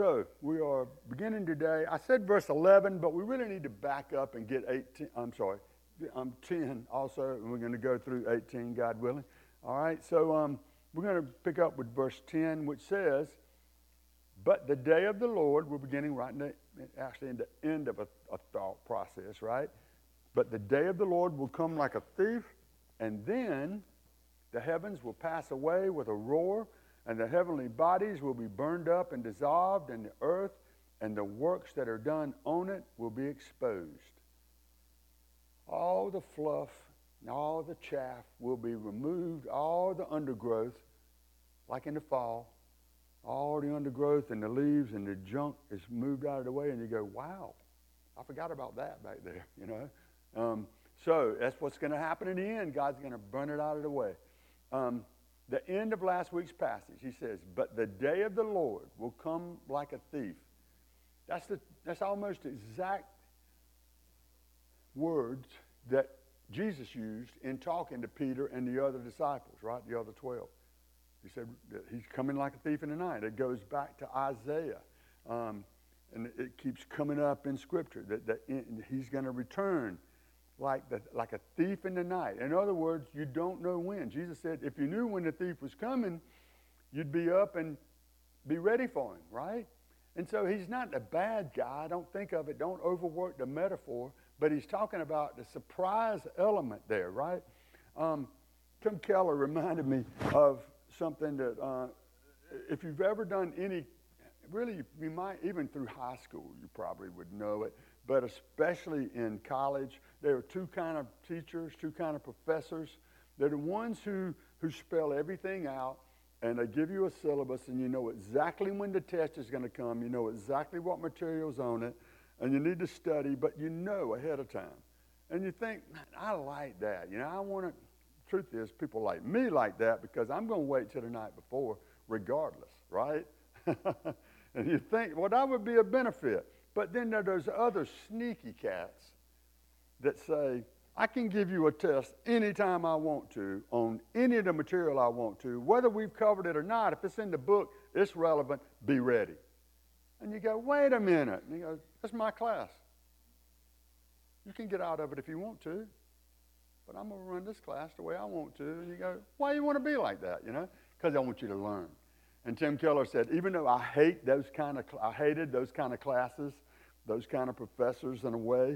So we are beginning today. I said verse 11, but we really need to back up and get 18. I'm sorry, 10 also, and we're going to go through 18, God willing. All right, so we're going to pick up with verse 10, which says, "But the day of the Lord," we're beginning right in the end of a thought process, right? "But the day of the Lord will come like a thief, and then the heavens will pass away with a roar, and the heavenly bodies will be burned up and dissolved, and the earth and the works that are done on it will be exposed. All the fluff and all the chaff will be removed, all the undergrowth, like in the fall, all the undergrowth and the leaves and the junk is moved out of the way, and you go, wow, I forgot about that back there, you know. So that's what's going to happen in the end. God's going to burn it out of the way. The end of last week's passage, he says, "But the day of the Lord will come like a thief." That's almost exact words that Jesus used in talking to Peter and the other disciples, right? The other 12. He said that he's coming like a thief in the night. It goes back to Isaiah. And it keeps coming up in Scripture that he's going to return like a thief in the night. In other words, you don't know when. Jesus said if you knew when the thief was coming, you'd be up and be ready for him, right? And so he's not a bad guy. Don't think of it. Don't overwork the metaphor. But he's talking about the surprise element there, right? Tim Keller reminded me of something that if you've ever done any, really, you might, even through high school, you probably would know it, but especially in college, there are two kind of teachers, two kind of professors. They're the ones who spell everything out, and they give you a syllabus, and you know exactly when the test is going to come. You know exactly what material's on it, and you need to study, but you know ahead of time. And you think, man, I like that. You know, I want to, truth is, people like me like that because I'm going to wait till the night before regardless, right? And you think, well, that would be a benefit. But then there are those other sneaky cats that say, I can give you a test anytime I want to on any of the material I want to, whether we've covered it or not. If it's in the book, it's relevant, be ready. And you go, wait a minute. And you go, that's my class. You can get out of it if you want to, but I'm going to run this class the way I want to. And you go, why do you want to be like that, you know? Because I want you to learn. And Tim Keller said, even though I hated those kind of classes, those kind of professors in a way,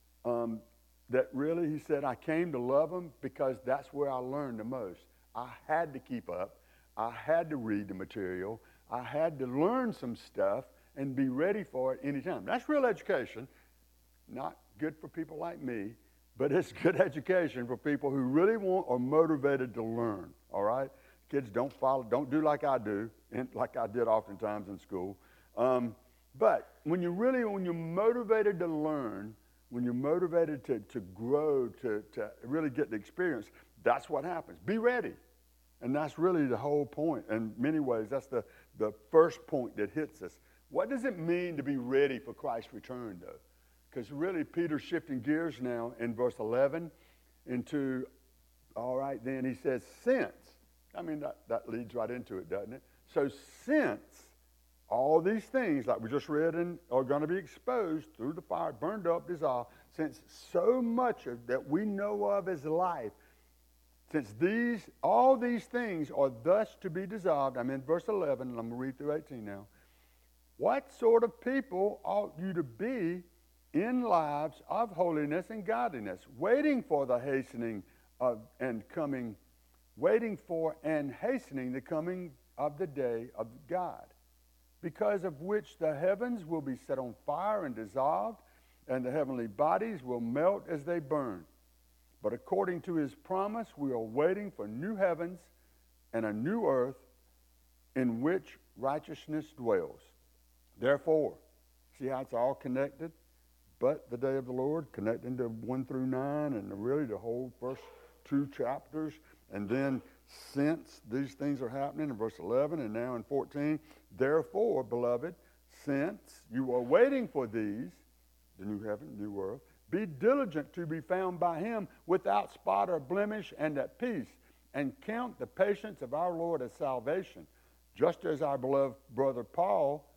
that really, he said, I came to love them because that's where I learned the most. I had to keep up. I had to read the material. I had to learn some stuff and be ready for it anytime. That's real education. Not good for people like me, but it's good education for people who really are motivated to learn, all right? Kids, don't do like I do, and like I did oftentimes in school. But when you're motivated to learn, when you're motivated to grow, to really get the experience, that's what happens. Be ready. And that's really the whole point. In many ways, that's the first point that hits us. What does it mean to be ready for Christ's return, though? Because really, Peter's shifting gears now in verse 11 into, all right, then he says, since. I mean, that leads right into it, doesn't it? So since all these things, like we just read, are going to be exposed through the fire, burned up, dissolved, since so much of that we know of as life, since all these things are thus to be dissolved, I'm in verse 11, and I'm going to read through 18 now. What sort of people ought you to be in lives of holiness and godliness, waiting for and hastening the coming of the day of God, because of which the heavens will be set on fire and dissolved, and the heavenly bodies will melt as they burn. But according to his promise, we are waiting for new heavens and a new earth in which righteousness dwells. Therefore, see how it's all connected? But the day of the Lord, connecting to 1 through 9, and really the whole first 2 chapters, and then since these things are happening in verse 11 and now in 14, therefore, beloved, since you are waiting for these, the new heaven, new earth, be diligent to be found by him without spot or blemish and at peace, and count the patience of our Lord as salvation, just as our beloved brother Paul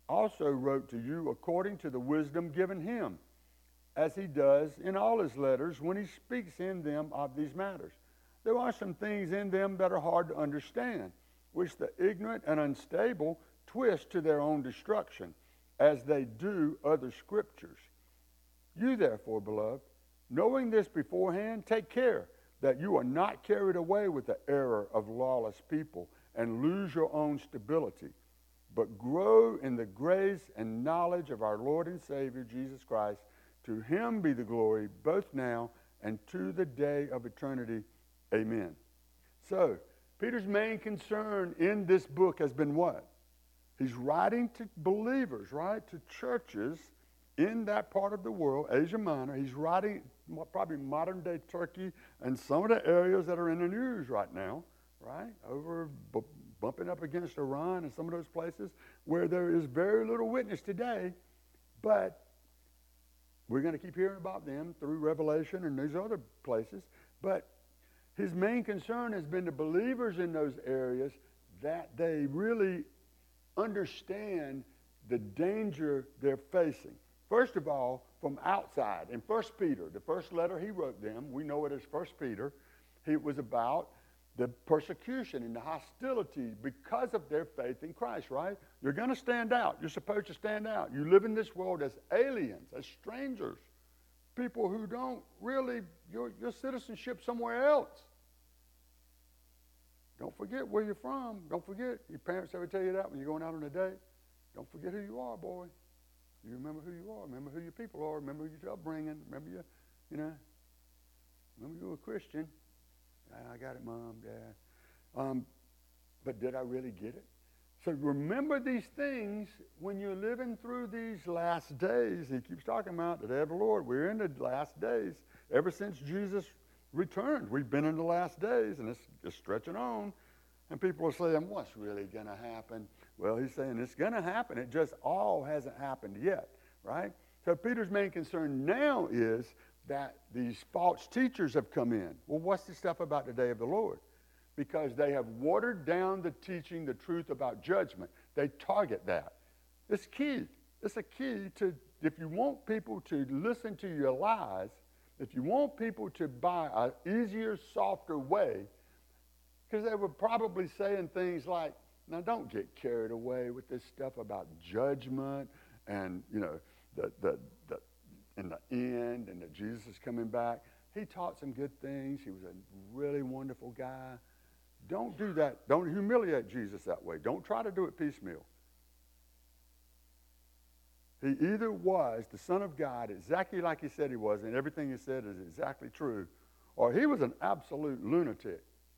also wrote to you according to the wisdom given him, as he does in all his letters when he speaks in them of these matters. There are some things in them that are hard to understand, which the ignorant and unstable twist to their own destruction, as they do other scriptures. You therefore, beloved, knowing this beforehand, take care that you are not carried away with the error of lawless people and lose your own stability, but grow in the grace and knowledge of our Lord and Savior, Jesus Christ. To him be the glory, both now and to the day of eternity. Amen. So, Peter's main concern in this book has been what? He's writing to believers, right? To churches in that part of the world, Asia Minor. He's writing probably modern-day Turkey and some of the areas that are in the news right now, right? Over bumping up against Iran and some of those places where there is very little witness today, but we're going to keep hearing about them through Revelation and these other places. But his main concern has been the believers in those areas, that they really understand the danger they're facing. First of all, from outside. In 1 Peter, the first letter he wrote them, we know it as 1 Peter, it was about the persecution and the hostility because of their faith in Christ, right? You're going to stand out. You're supposed to stand out. You live in this world as aliens, as strangers, people who don't really, your citizenship somewhere else. Don't forget where you're from. Don't forget. Your parents ever tell you that when you're going out on a date? Don't forget who you are, boy. You remember who you are. Remember who your people are. Remember your upbringing. Remember remember you were a Christian. I got it, Mom, Dad. But did I really get it? So remember these things when you're living through these last days. He keeps talking about the day of the Lord. We're in the last days. Ever since Jesus returned, we've been in the last days, and it's just stretching on. And people are saying, what's really going to happen? Well, he's saying it's going to happen. It just all hasn't happened yet, right? So Peter's main concern now is that these false teachers have come in. Well, what's the stuff about the day of the Lord? Because they have watered down the teaching, the truth about judgment. They target that. It's key. It's a key to, if you want people to listen to your lies, if you want people to buy an easier, softer way, because they were probably saying things like, now don't get carried away with this stuff about judgment and, in the end, and that Jesus is coming back. He taught some good things. He was a really wonderful guy. Don't do that. Don't humiliate Jesus that way. Don't try to do it piecemeal. He either was the Son of God, exactly like he said he was, and everything he said is exactly true, or he was an absolute lunatic,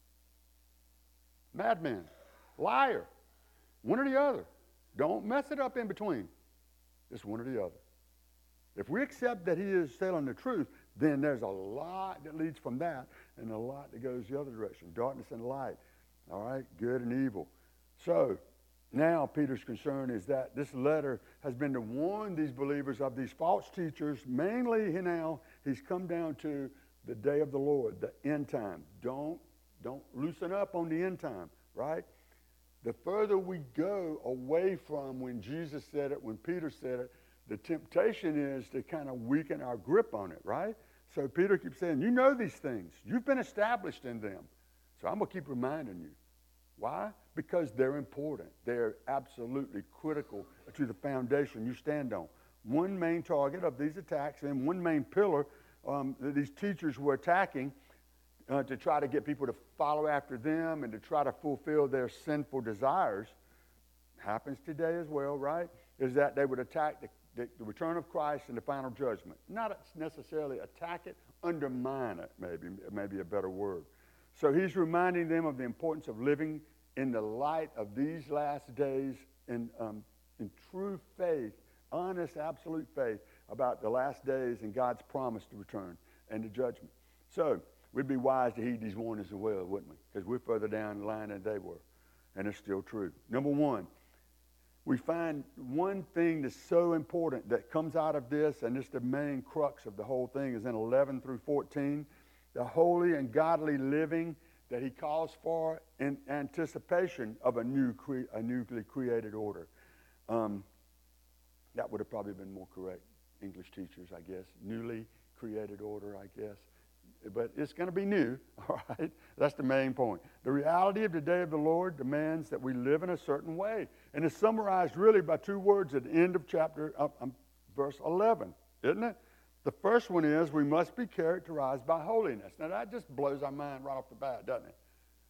madman, liar, one or the other. Don't mess it up in between. It's one or the other. If we accept that he is telling the truth, then there's a lot that leads from that and a lot that goes the other direction, darkness and light, all right, good and evil. So now Peter's concern is that this letter has been to warn these believers of these false teachers. Mainly he's come down to the day of the Lord, the end time. Don't loosen up on the end time, right? The further we go away from when Jesus said it, when Peter said it, the temptation is to kind of weaken our grip on it, right? So Peter keeps saying, you know these things. You've been established in them. So I'm going to keep reminding you. Why? Because they're important. They're absolutely critical to the foundation you stand on. One main target of these attacks and one main pillar that these teachers were attacking to try to get people to follow after them and to try to fulfill their sinful desires, happens today as well, right? Is that they would attack the return of Christ and the final judgment. Not necessarily attack it, undermine it, maybe a better word. So he's reminding them of the importance of living in the light of these last days in true faith, honest, absolute faith about the last days and God's promise to return and the judgment. So we'd be wise to heed these warnings as well, wouldn't we? Because we're further down the line than they were, and it's still true. Number one, we find one thing that's so important that comes out of this, and it's the main crux of the whole thing, is in 11 through 14, the holy and godly living that he calls for in anticipation of a newly created order. That would have probably been more correct. English teachers, I guess. Newly created order, I guess. But it's going to be new, all right? That's the main point. The reality of the day of the Lord demands that we live in a certain way. And it's summarized really by two words at the end of verse 11, isn't it? The first one is we must be characterized by holiness. Now, that just blows our mind right off the bat, doesn't it?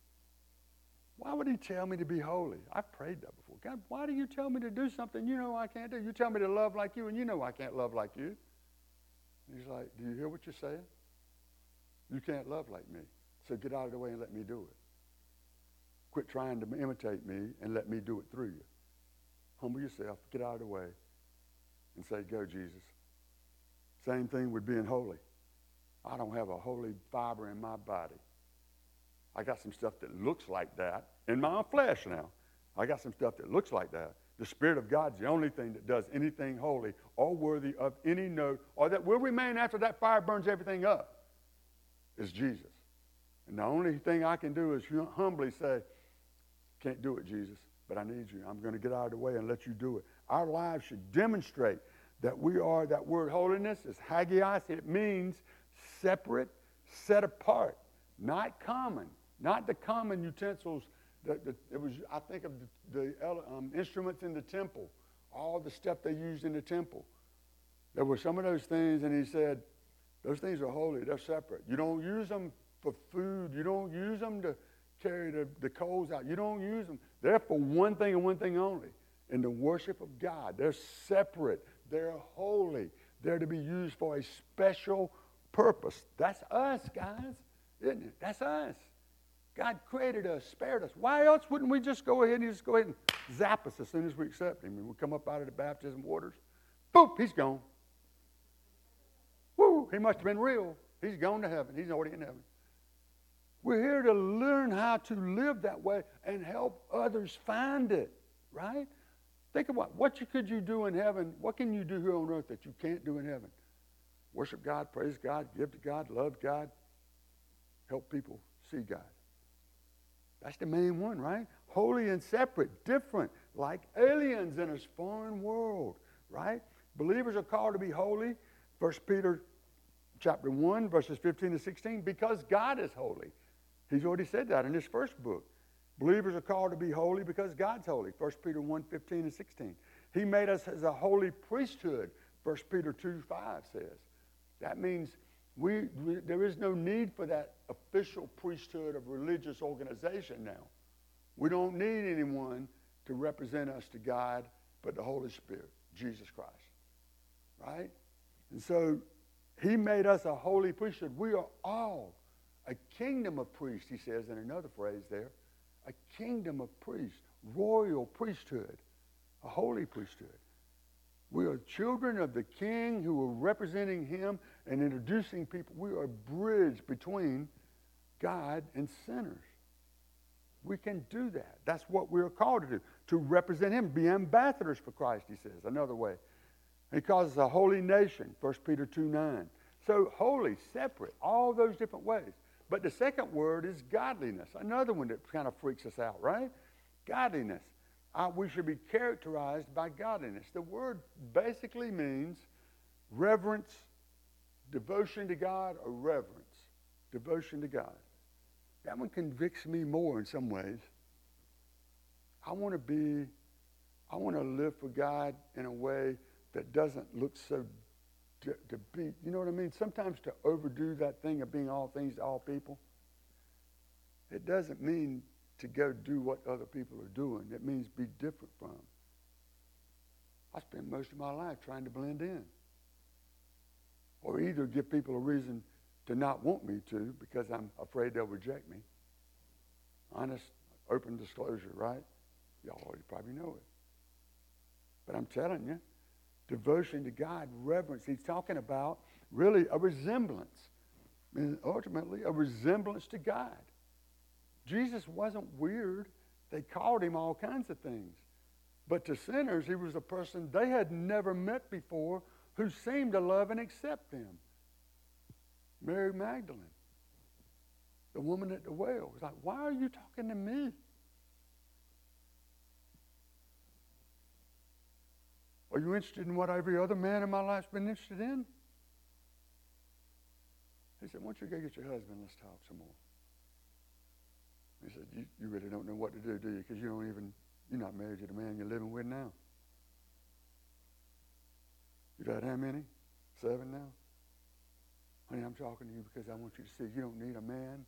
Why would he tell me to be holy? I've prayed that before. God, why do you tell me to do something you know I can't do? You tell me to love like you, and you know I can't love like you. And he's like, do you hear what you're saying? You can't love like me, so get out of the way and let me do it. Quit trying to imitate me and let me do it through you. Humble yourself, get out of the way, and say, go, Jesus. Same thing with being holy. I don't have a holy fiber in my body. I got some stuff that looks like that in my own flesh now. I got some stuff that looks like that. The Spirit of God's the only thing that does anything holy or worthy of any note or that will remain after that fire burns everything up is Jesus. And the only thing I can do is humbly say, can't do it, Jesus, but I need you. I'm going to get out of the way and let you do it. Our lives should demonstrate that we are, that word holiness is hagios. It means separate, set apart, not common, not the common utensils. It was, I think of the instruments in the temple, all the stuff they used in the temple. There were some of those things, and he said, those things are holy. They're separate. You don't use them for food. You don't use them to carry the coals out. You don't use them. They're for one thing and one thing only, in the worship of God. They're separate. They're holy. They're to be used for a special purpose. That's us, guys, isn't it? That's us. God created us, spared us. Why else wouldn't we just go ahead and zap us as soon as we accept him? And we come up out of the baptism waters. Boop, he's gone. Woo, he must have been real. He's gone to heaven. He's already in heaven. We're here to learn how to live that way and help others find it, right? Think about what could you do in heaven? What can you do here on earth that you can't do in heaven? Worship God, praise God, give to God, love God, help people see God. That's the main one, right? Holy and separate, different, like aliens in a foreign world, right? Believers are called to be holy. 1 Peter chapter 1, verses 15 to 16, because God is holy. He's already said that in his first book. Believers are called to be holy because God's holy. 1 Peter 1, 15 and 16. He made us as a holy priesthood, 1 Peter 2, 5 says. That means there is no need for that official priesthood of religious organization now. We don't need anyone to represent us to God but the Holy Spirit, Jesus Christ. Right? And so he made us a holy priesthood. We are all a kingdom of priests, he says in another phrase there. A kingdom of priests, royal priesthood, a holy priesthood. We are children of the King who are representing him and introducing people. We are a bridge between God and sinners. We can do that. That's what we're called to do, to represent him, be ambassadors for Christ, he says, another way. He calls us a holy nation, 1 Peter 2:9. So holy, separate, all those different ways. But the second word is godliness, another one that kind of freaks us out, right? Godliness. We should be characterized by godliness. The word basically means reverence, devotion to God, or reverence. Devotion to God. That one convicts me more in some ways. I want to live for God in a way that doesn't look so to be, you know what I mean? Sometimes to overdo that thing of being all things to all people, it doesn't mean to go do what other people are doing. It means be different from them. I spend most of my life trying to blend in. Or either give people a reason to not want me to because I'm afraid they'll reject me. Honest, open disclosure, right? Y'all already probably know it. But I'm telling you, devotion to God, reverence. He's talking about really a resemblance. And ultimately, a resemblance to God. Jesus wasn't weird. They called him all kinds of things. But to sinners, he was a person they had never met before who seemed to love and accept them. Mary Magdalene, the woman at the well, was like, why are you talking to me? Are you interested in what every other man in my life's been interested in? He said, why don't you go get your husband? Let's talk some more. He said, you really don't know what to do you? Because you're not married to the man you're living with now. You've had how many? 7 now? Honey, I'm talking to you because I want you to see you don't need a man.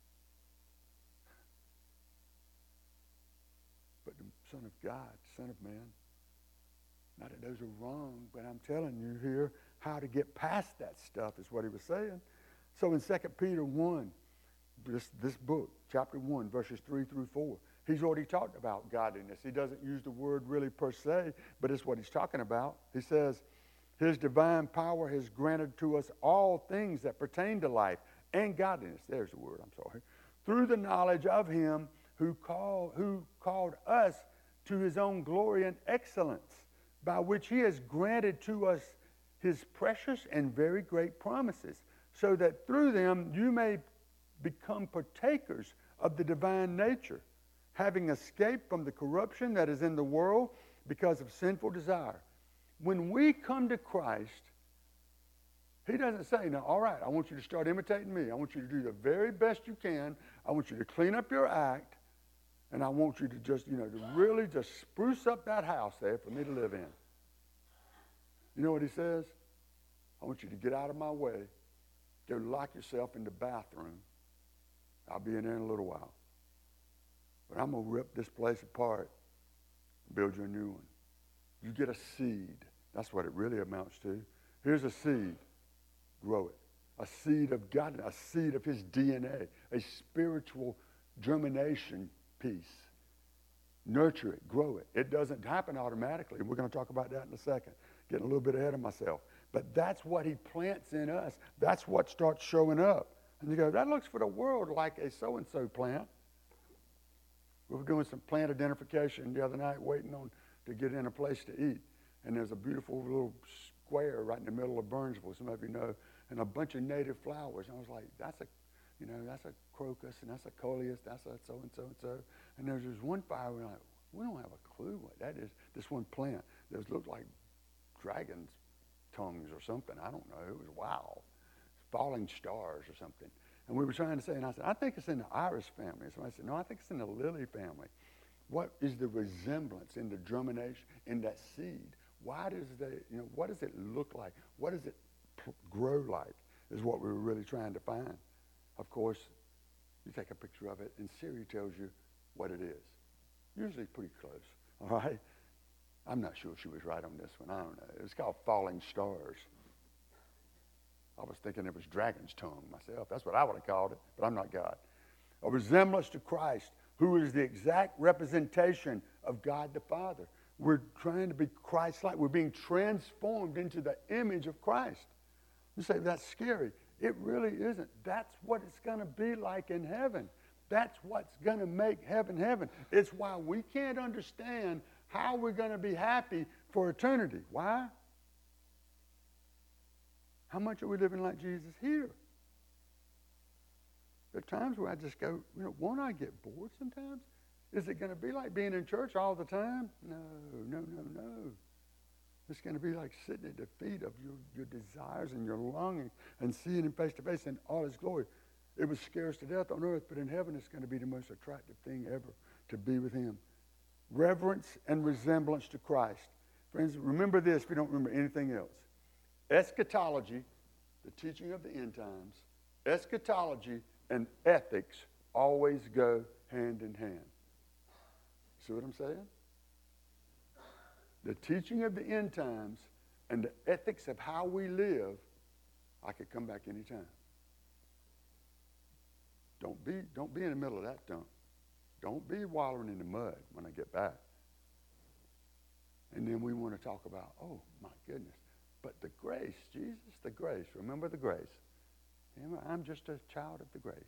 But the Son of God, Son of Man. Not that those are wrong, but I'm telling you here how to get past that stuff is what he was saying. So in 2 Peter 1, this book, chapter 1, verses 3 through 4, he's already talked about godliness. He doesn't use the word really per se, but it's what he's talking about. He says, his divine power has granted to us all things that pertain to life and godliness. There's the word, I'm sorry. Through the knowledge of him who called us to his own glory and excellence, by which he has granted to us his precious and very great promises, so that through them you may become partakers of the divine nature, having escaped from the corruption that is in the world because of sinful desire. When we come to Christ, he doesn't say, now, all right, I want you to start imitating me. I want you to do the very best you can. I want you to clean up your act, and I want you to just, to really just spruce up that house there for me to live in. You know what he says? I want you to get out of my way. Go lock yourself in the bathroom. I'll be in there in a little while. But I'm going to rip this place apart and build you a new one. You get a seed. That's what it really amounts to. Here's a seed. Grow it. A seed of God, a seed of his DNA, a spiritual germination piece. Nurture it, grow it. It doesn't happen automatically. We're going to talk about that in a second. Getting a little bit ahead of myself. But that's what he plants in us. That's what starts showing up. And you go, that looks for the world like a so-and-so plant. We were doing some plant identification the other night, waiting to get in a place to eat. And there's a beautiful little square right in the middle of Burnsville, some of you know, and a bunch of native flowers. And I was like, that's a crocus, and that's a coleus, that's a so-and-so and so. And there's this one flower, we're like, we don't have a clue what that is. This one plant. Those looked like dragon's tongues or something. I don't know. It was wow. Falling stars or something. And we were trying to say, and I said, I think it's in the iris family. And somebody said, no, I think it's in the lily family. What is the resemblance in the germination, in that seed? Why does what does it look like? What does it grow like is what we were really trying to find. Of course, you take a picture of it, and Siri tells you what it is. Usually pretty close, all right? I'm not sure she was right on this one. I don't know. It's called falling stars. I was thinking it was dragon's tongue myself. That's what I would have called it, but I'm not God. A resemblance to Christ, who is the exact representation of God the Father. We're trying to be Christ-like. We're being transformed into the image of Christ. You say, that's scary. It really isn't. That's what it's going to be like in heaven. That's what's going to make heaven heaven. It's why we can't understand how we're going to be happy for eternity. Why? How much are we living like Jesus here? There are times where I just go, won't I get bored sometimes? Is it going to be like being in church all the time? No. It's going to be like sitting at the feet of your desires and your longing and seeing him face to face in all his glory. It was scarce to death on earth, but in heaven it's going to be the most attractive thing ever to be with him. Reverence and resemblance to Christ. Friends, remember this if you don't remember anything else. Eschatology, the teaching of the end times, eschatology and ethics always go hand in hand. See what I'm saying? The teaching of the end times and the ethics of how we live, I could come back anytime. Don't be in the middle of that dump. Don't be wallowing in the mud when I get back. And then we want to talk about, oh, my goodness. But the grace, Jesus, the grace. Remember the grace. I'm just a child of the grace.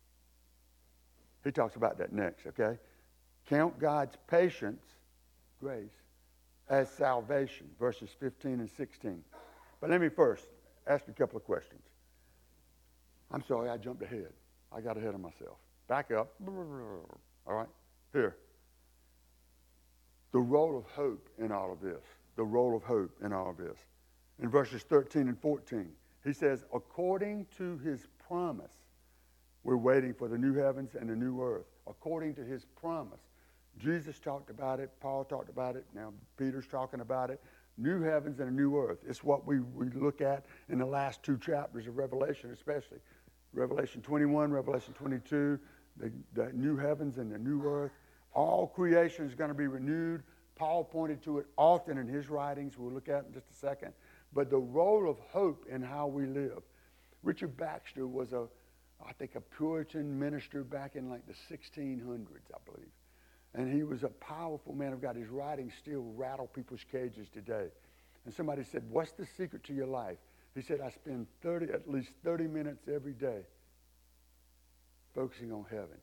He talks about that next, okay? Count God's patience, grace, as salvation, verses 15 and 16. But let me first ask you a couple of questions. I'm sorry, I jumped ahead. I got ahead of myself. Back up. All right? Here. The role of hope in all of this. the role of hope in all this. In verses 13 and 14, he says, according to his promise, we're waiting for the new heavens and the new earth. According to his promise. Jesus talked about it. Paul talked about it. Now Peter's talking about it. New heavens and a new earth. It's what we look at in the last two chapters of Revelation, especially. Revelation 21, Revelation 22, the new heavens and the new earth. All creation is going to be renewed. Paul pointed to it often in his writings. We'll look at it in just a second. But the role of hope in how we live. Richard Baxter was I think a Puritan minister back in like the 1600s, I believe. And he was a powerful man of God. His writings still rattle people's cages today. And somebody said, what's the secret to your life? He said, I spend at least 30 minutes every day focusing on heaven.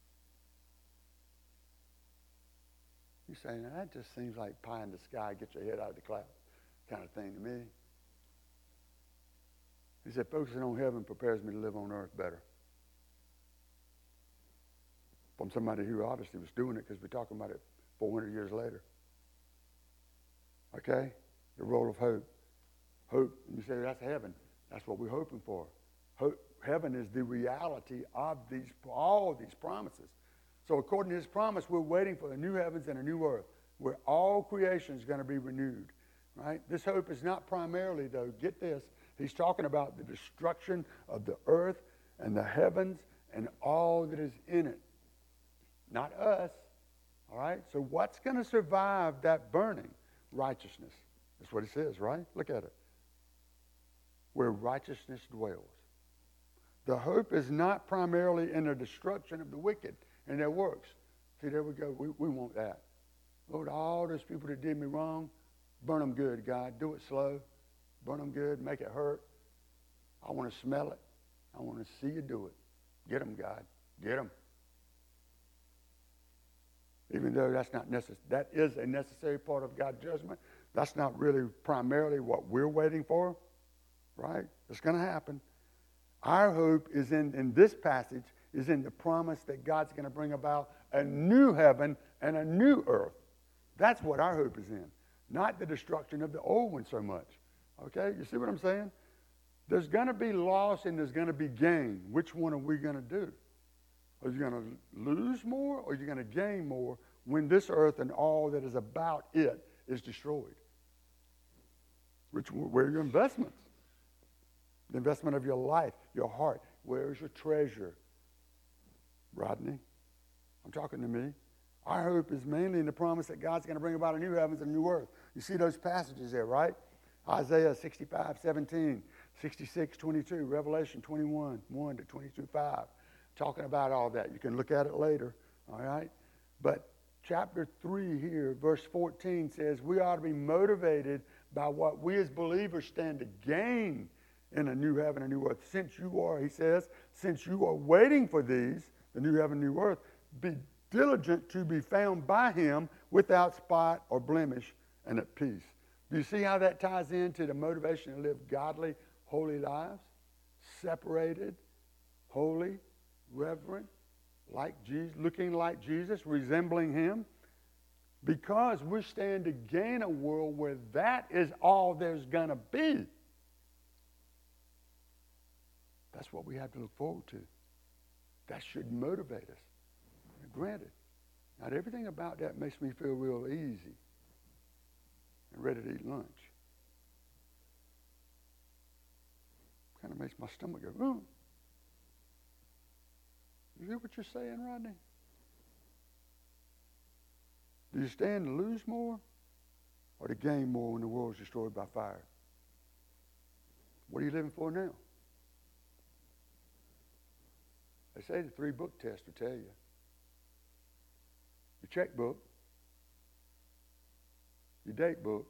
You say, now that just seems like pie in the sky, get your head out of the clouds kind of thing to me. He said, focusing on heaven prepares me to live on earth better. From somebody who obviously was doing it, because we're talking about it 400 years later. Okay? The role of hope. Hope, you say that's heaven. That's what we're hoping for. Hope, heaven is the reality of all these promises. So according to his promise, we're waiting for the new heavens and a new earth, where all creation is going to be renewed. Right? This hope is not primarily, though, get this, he's talking about the destruction of the earth and the heavens and all that is in it. Not us, all right? So what's going to survive that burning? Righteousness. That's what it says, right? Look at it. Where righteousness dwells. The hope is not primarily in the destruction of the wicked and their works. See, there we go. We want that. Lord, all those people that did me wrong, burn them good, God. Do it slow. Burn them good. Make it hurt. I want to smell it. I want to see you do it. Get them, God. Get them. Even though that's not necessary, that is a necessary part of God's judgment. That's not really primarily what we're waiting for, right? It's going to happen. Our hope is in this passage, is in the promise that God's going to bring about a new heaven and a new earth. That's what our hope is in, not the destruction of the old one so much. Okay, you see what I'm saying? There's going to be loss and there's going to be gain. Which one are we going to do? Are you going to lose more or are you going to gain more when this earth and all that is about it is destroyed? Where are your investments? The investment of your life, your heart. Where is your treasure? Rodney, I'm talking to me. Our hope is mainly in the promise that God's going to bring about a new heavens and a new earth. You see those passages there, right? Isaiah 65:17, 66:22, Revelation 21:1 to 22:5. Talking about all that. You can look at it later, all right? But chapter 3 here, verse 14 says we ought to be motivated by what we as believers stand to gain in a new heaven and new earth. Since you are, he says, since you are waiting for these, the new heaven and new earth, be diligent to be found by him without spot or blemish and at peace. Do you see how that ties into the motivation to live godly, holy lives? Separated, holy, reverent, like Jesus, looking like Jesus, resembling him, because we stand to gain a world where that is all there's going to be. That's what we have to look forward to. That should motivate us. Granted, not everything about that makes me feel real easy and ready to eat lunch. Kind of makes my stomach go, ooh. You hear what you're saying, Rodney? Do you stand to lose more or to gain more when the world is destroyed by fire? What are you living for now? They say the 3-book test will tell you. Your checkbook, your date book,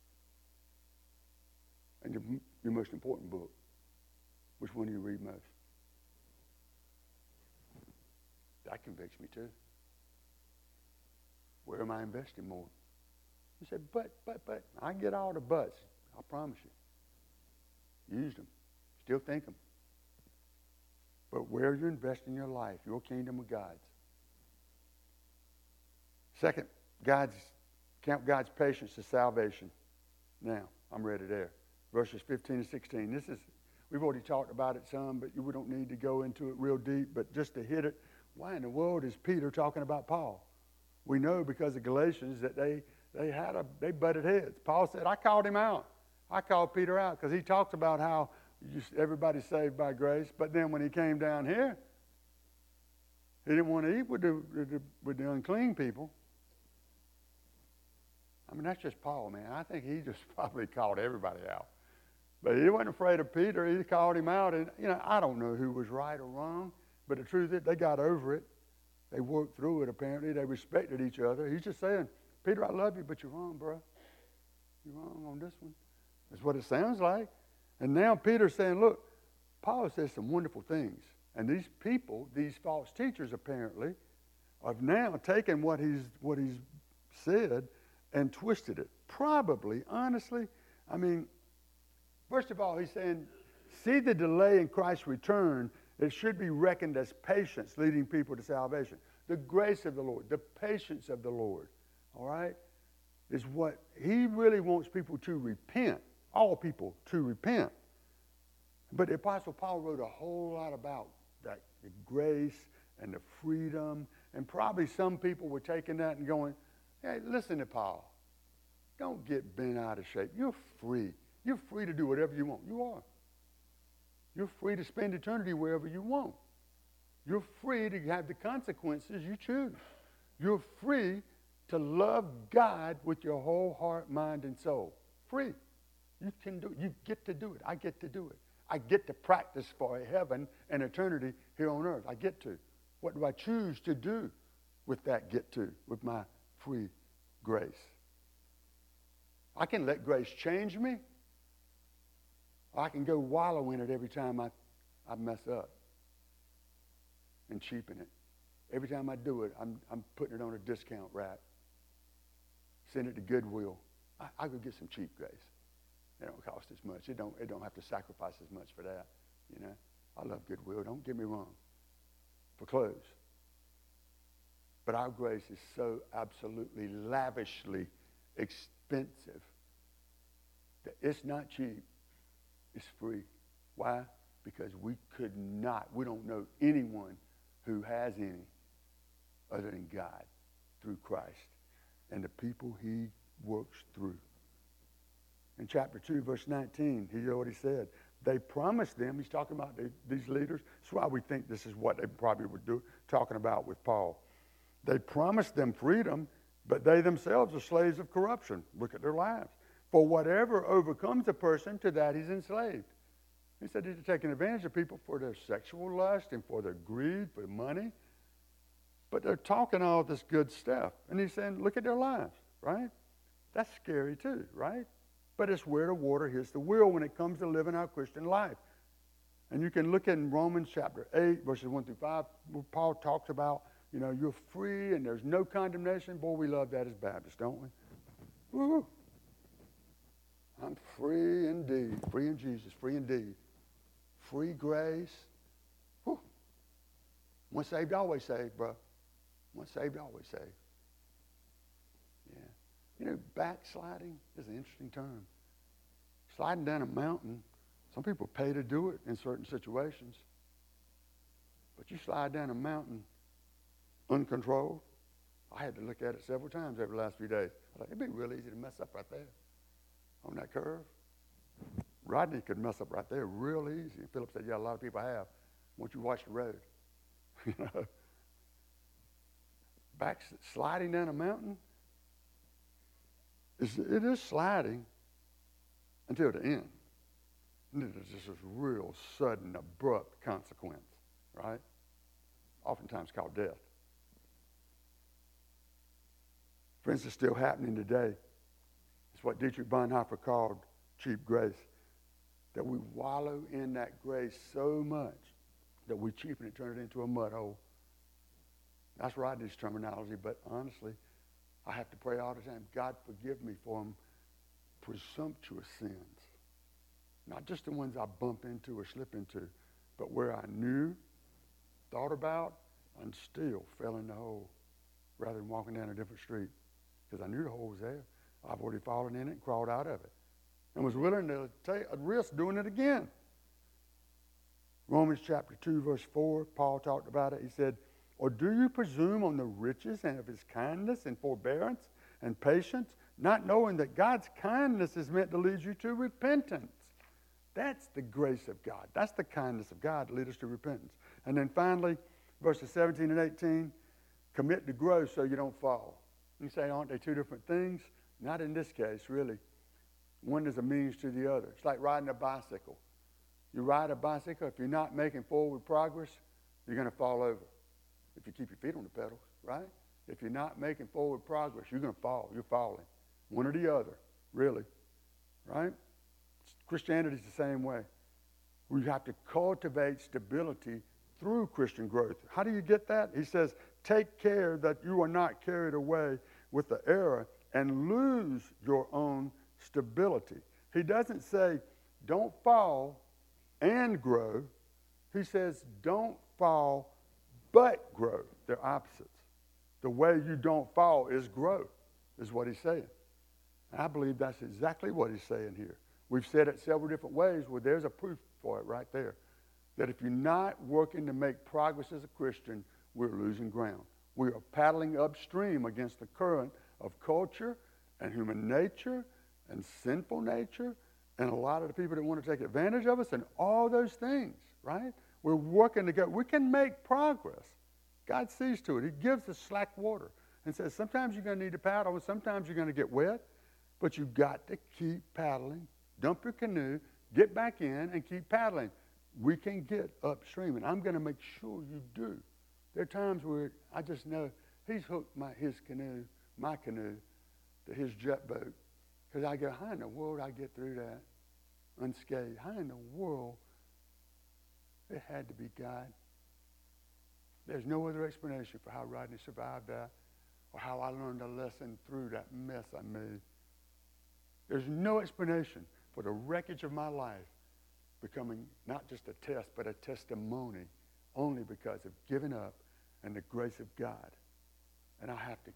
and your most important book. Which one do you read most? That convicts me too. Where am I investing more? You say, but. I get all the buts. I promise you. Use them. Still think them. But where you're investing your life, your kingdom of God's. Second, count God's patience to salvation. Now, I'm ready there. Verses 15 and 16. We've already talked about it some, but we don't need to go into it real deep. But just to hit it, why in the world is Peter talking about Paul? We know because of Galatians that they butted heads. Paul said, I called him out. I called Peter out because he talks about how everybody's saved by grace. But then when he came down here, he didn't want to eat with the unclean people. I mean, that's just Paul, man. I think he just probably called everybody out. But he wasn't afraid of Peter. He called him out. And, I don't know who was right or wrong. But the truth is, they got over it. They worked through it, apparently. They respected each other. He's just saying, Peter, I love you, but you're wrong, bro. You're wrong on this one. That's what it sounds like. And now Peter's saying, look, Paul says some wonderful things. And these people, these false teachers apparently, have now taken what he's said and twisted it. Probably, honestly, I mean, first of all, he's saying, see the delay in Christ's return. It should be reckoned as patience leading people to salvation. The grace of the Lord, the patience of the Lord, all right, is what he really wants people to repent, all people to repent. But the Apostle Paul wrote a whole lot about that, the grace and the freedom, and probably some people were taking that and going, hey, listen to Paul. Don't get bent out of shape. You're free. You're free to do whatever you want. You are. You're free to spend eternity wherever you want. You're free to have the consequences you choose. You're free to love God with your whole heart, mind, and soul. Free. You can do it. You get to do it. I get to do it. I get to practice for heaven and eternity here on earth. I get to. What do I choose to do with that get to, with my free grace? I can let grace change me. Or I can go wallow in it every time I mess up and cheapen it. Every time I do it, I'm putting it on a discount rack. Send it to Goodwill. I go get some cheap grace. It don't cost as much. It don't have to sacrifice as much for that. I love Goodwill. Don't get me wrong. For clothes. But our grace is so absolutely lavishly expensive that it's not cheap. It's free. Why? Because we don't know anyone who has any other than God through Christ and the people he works through. In chapter 2, verse 19, he already said, they promised them, he's talking about these leaders. That's why we think this is what they probably were talking about with Paul. They promised them freedom, but they themselves are slaves of corruption. Look at their lives. For whatever overcomes a person, to that he's enslaved. He said they're taking advantage of people for their sexual lust and for their greed, for money. But they're talking all this good stuff. And he's saying, look at their lives, right? That's scary too, right? But it's where the water hits the wheel when it comes to living our Christian life. And you can look in Romans chapter 8, verses 1 through 5, where Paul talks about, you're free and there's no condemnation. Boy, we love that as Baptists, don't we? Woo! I'm free indeed. Free in Jesus. Free indeed. Free grace. Whew. Once saved, always saved, bro. Once saved, always saved. Yeah. Backsliding is an interesting term. Sliding down a mountain, some people pay to do it in certain situations. But you slide down a mountain uncontrolled. I had to look at it several times over the last few days. I thought, it'd be real easy to mess up right there. On that curve. Rodney could mess up right there real easy. And Philip said, yeah, a lot of people have. Once you watch the road. Sliding down a mountain, it is sliding until the end. And it is just this real sudden, abrupt consequence, right? Oftentimes called death. Friends, it's still happening today. It's what Dietrich Bonhoeffer called cheap grace. That we wallow in that grace so much that we cheapen it, turn it into a mud hole. That's Rodney's terminology, but honestly, I have to pray all the time, God forgive me for them presumptuous sins. Not just the ones I bump into or slip into, but where I knew, thought about, and still fell in the hole rather than walking down a different street. Because I knew the hole was there. I've already fallen in it and crawled out of it. and was willing to take a risk doing it again. Romans chapter 2, verse 4, Paul talked about it. He said, or do you presume on the riches and of his kindness and forbearance and patience, not knowing that God's kindness is meant to lead you to repentance? That's the grace of God. That's the kindness of God to lead us to repentance. And then finally, verses 17 and 18, commit to growth so you don't fall. You say, aren't they two different things? Not in this case, really. One is a means to the other. It's like riding a bicycle. You ride a bicycle, if you're not making forward progress, you're going to fall over. If you keep your feet on the pedals, right? If you're not making forward progress, you're going to fall. You're falling. One or the other, really, right? Christianity is the same way. We have to cultivate stability through Christian growth. How do you get that? He says, take care that you are not carried away with the error and lose your own stability. He doesn't say, don't fall and grow. He says, don't fall but grow. They're opposites. The way you don't fall is grow, is what he's saying. And I believe that's exactly what he's saying here. We've said it several different ways. Well, there's a proof for it right there. That if you're not working to make progress as a Christian, we're losing ground. We are paddling upstream against the current of culture and human nature and sinful nature and a lot of the people that want to take advantage of us and all those things, right? We're working together. We can make progress. God sees to it. He gives us slack water and says sometimes you're going to need to paddle and sometimes you're going to get wet, but you've got to keep paddling. Dump your canoe, get back in, and keep paddling. We can get upstream, and I'm going to make sure you do. There are times where I just know he's hooked my canoe, to his jet boat, because I go, how in the world I get through that unscathed? How in the world? It had to be God. There's no other explanation for how Rodney survived that or how I learned a lesson through that mess I made. There's no explanation for the wreckage of my life becoming not just a test, but a testimony only because of giving up and the grace of God. And I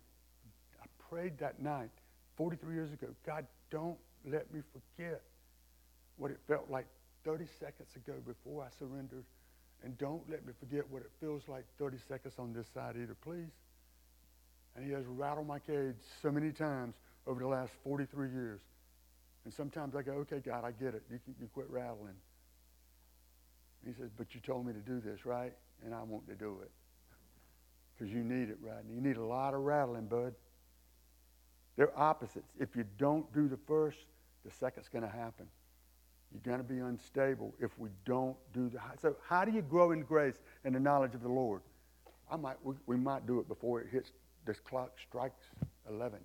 prayed that night 43 years ago, God, don't let me forget what it felt like 30 seconds ago before I surrendered. And don't let me forget what it feels like 30 seconds on this side either, please. And he has rattled my cage so many times over the last 43 years. And sometimes I go, okay, God, I get it. You quit rattling. And he says, but you told me to do this, right? And I want to do it. Because you need it, Rodney. You need a lot of rattling, bud. They're opposites. If you don't do the first, the second's going to happen. You're going to be unstable if we don't do the... So how do you grow in grace and the knowledge of the Lord? We might do it before it hits, this clock strikes 11.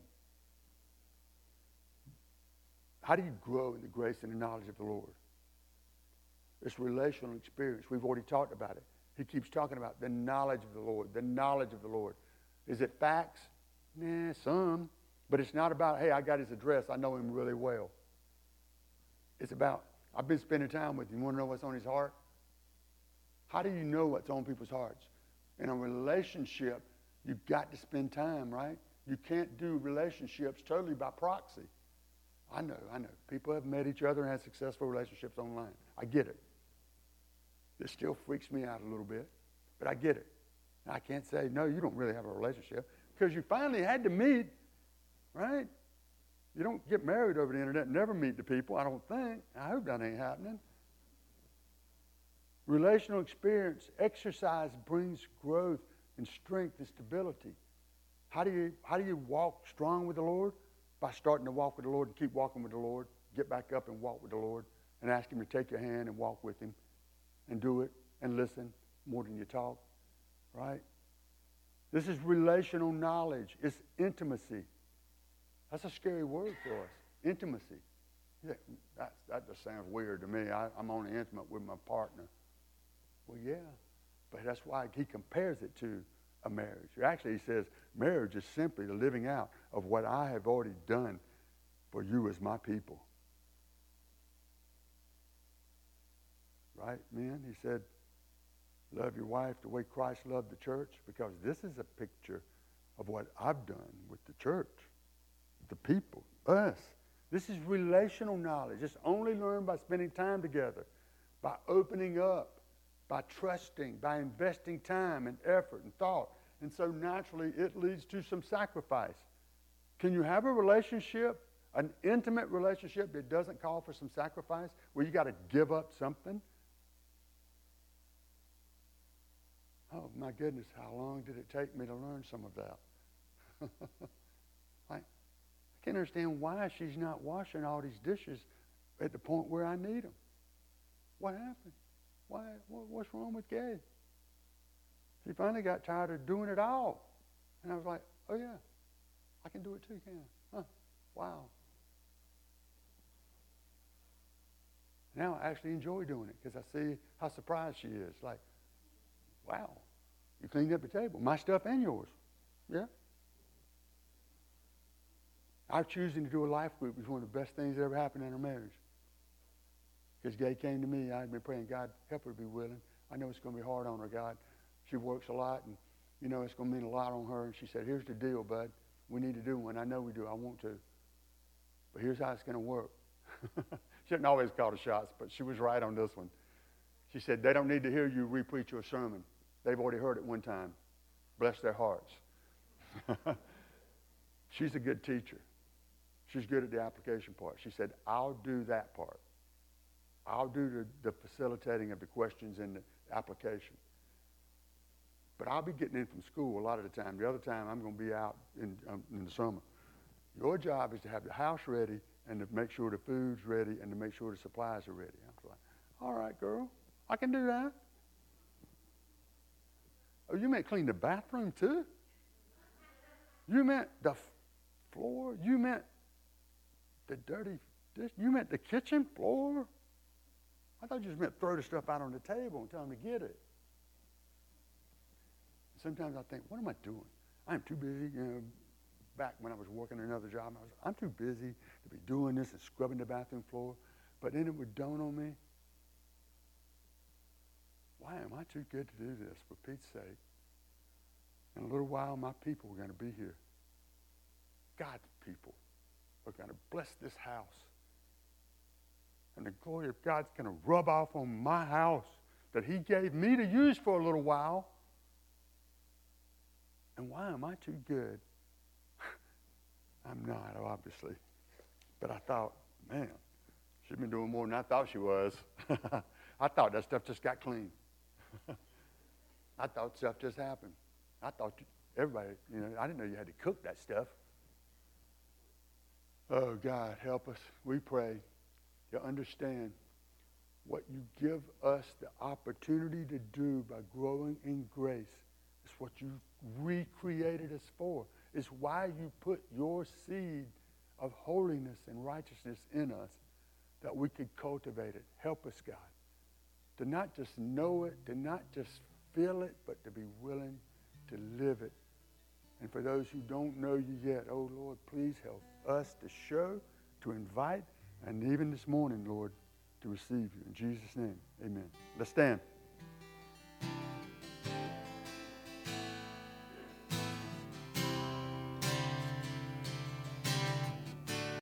How do you grow in the grace and the knowledge of the Lord? It's relational experience. We've already talked about it. He keeps talking about the knowledge of the Lord, the knowledge of the Lord. Is it facts? Nah, some. But it's not about, hey, I got his address. I know him really well. It's about, I've been spending time with him. You want to know what's on his heart? How do you know what's on people's hearts? In a relationship, you've got to spend time, right? You can't do relationships totally by proxy. I know. People have met each other and had successful relationships online. I get it. It still freaks me out a little bit, but I get it. And I can't say, no, you don't really have a relationship because you finally had to meet, right? You don't get married over the internet and never meet the people, I don't think. I hope that ain't happening. Relational experience, exercise brings growth and strength and stability. How do you walk strong with the Lord? By starting to walk with the Lord and keep walking with the Lord. Get back up and walk with the Lord and ask him to take your hand and walk with him and do it and listen more than you talk, right? This is relational knowledge. It's intimacy. That's a scary word for us, intimacy. Yeah, that just sounds weird to me. I'm only intimate with my partner. Well, yeah, but that's why he compares it to a marriage. Actually, he says marriage is simply the living out of what I have already done for you as my people. Right, men? He said, love your wife the way Christ loved the church, because this is a picture of what I've done with the church, the people, us. This is relational knowledge. It's only learned by spending time together, by opening up, by trusting, by investing time and effort and thought. And so naturally, it leads to some sacrifice. Can you have a relationship, an intimate relationship that doesn't call for some sacrifice, where you got to give up something? Oh, my goodness, how long did it take me to learn some of that? I can't understand why she's not washing all these dishes at the point where I need them. What happened? What's wrong with Gabe? She finally got tired of doing it all. And I was like, oh, yeah, I can do it too, can I? Huh, wow. Now I actually enjoy doing it because I see how surprised she is. Like, wow, you cleaned up the table. My stuff and yours. Yeah. Our choosing to do a life group was one of the best things that ever happened in our marriage. Because Gay came to me, I'd been praying, God, help her to be willing. I know it's going to be hard on her, God. She works a lot, and, you know, it's going to mean a lot on her. And she said, here's the deal, bud. We need to do one. I know we do. I want to. But here's how it's going to work. She didn't always call the shots, but she was right on this one. She said, they don't need to hear you re-preach your sermon. They've already heard it one time. Bless their hearts. She's a good teacher. She's good at the application part. She said, I'll do that part. I'll do the facilitating of the questions and the application. But I'll be getting in from school a lot of the time. The other time, I'm going to be out in the summer. Your job is to have the house ready and to make sure the food's ready and to make sure the supplies are ready. I was like, all right, girl, I can do that. Oh, you meant clean the bathroom too? You meant the floor? You meant the dirty dish? You meant the kitchen floor? I thought you just meant throw the stuff out on the table and tell them to get it. Sometimes I think, what am I doing? I'm too busy. You know, back when I was working another job, I'm too busy to be doing this and scrubbing the bathroom floor. But then it would dawn on me, why am I too good to do this, for Pete's sake? In a little while, my people are going to be here. God's people are going to bless this house. And the glory of God's going to rub off on my house that he gave me to use for a little while. And why am I too good? I'm not, obviously. But I thought, man, she's been doing more than I thought she was. I thought that stuff just got clean. I thought stuff just happened. I thought everybody, you know, I didn't know you had to cook that stuff. Oh, God, help us. We pray to understand what you give us the opportunity to do by growing in grace. It's what you recreated us for. It's why you put your seed of holiness and righteousness in us, that we could cultivate it. Help us, God, to not just know it, to not just feel it, but to be willing to live it. And for those who don't know you yet, oh, Lord, please help us to show, to invite, and even this morning, Lord, to receive you. In Jesus' name, amen. Let's stand.